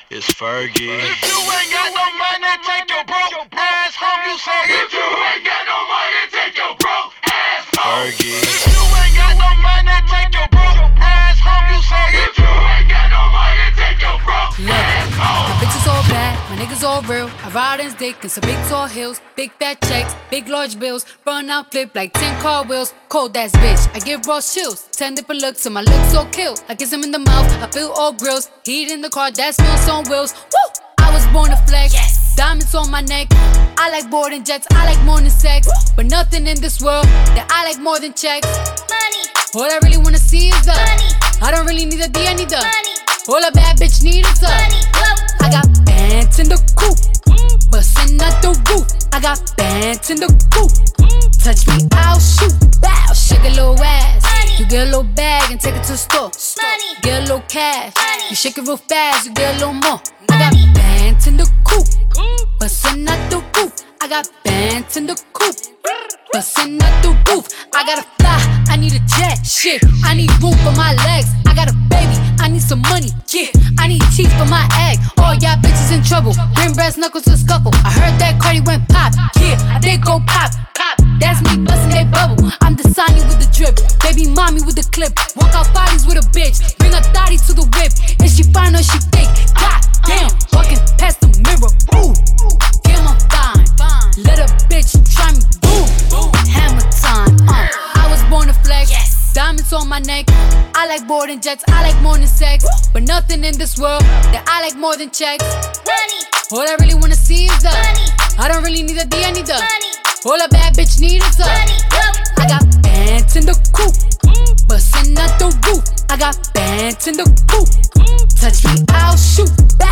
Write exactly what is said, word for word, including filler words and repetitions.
It's Fergie. If you ain't got no money, take your broke ass home. You say, if you ain't got no money, take your broke ass home. Fergie. If you ain't got no money, take your broke ass home. You say, if you ain't got no money, take your broke ass home. My bitches all bad, my niggas all real. I ride in dick in some big tall hills, big fat checks, big large bills. Run out, flip like ten car wheels. Cold ass bitch, I give raw chills. Ten different looks, and my looks so kill. I kiss him in the mouth, I feel all grills. Heat in the car, that smells on wheels. Woo! I was born to flex. Yes. Diamonds on my neck. I like boarding jets, I like more than sex. But nothing in this world that I like more than checks. Money. All I really wanna see is the Money. I don't really need a D, I need the Money. All a bad bitch need is the Money. Whoa. I got bands in the coop, bustin' out the roof. I got bands in the coop. Touch me, I'll shoot. Bow, shake a little ass. Money. You get a little bag and take it to the store. Money. Get a little cash. Money. You shake it real fast, you get a little more. I Money. got bands in the coop, bustin' out the roof. I got bands in the coop, bustin' out the roof. I gotta fly, I need a jet. Shit, I need room for my legs. I got a baby, I need some money. Yeah, I need teeth for my egg. All y'all bitches in trouble. Green brass knuckles to scuffle. I heard that Cardi went pop. Yeah, I did go pop. Pop. That's me bustin' that bubble. I'm the Sonny with the drip, baby mommy with the clip. Walk out bodies with a bitch, bring a thotty to the whip. Is she fine or she fake? God damn, walking past the mirror. Ooh, damn I'm fine. Let a bitch try me. Boom, hammer time. Uh, I was born to flex. Yes. Diamonds on my neck. I like boarding jets, I like more than sex. But nothing in this world that I like more than checks. Money. All I really wanna see is the Money. I don't really need a D, I need the Money. All a bad bitch need is the Money. Whoa. I got bands in the coop, bustin' out the roof. I got bands in the coop. Touch me, I'll shoot.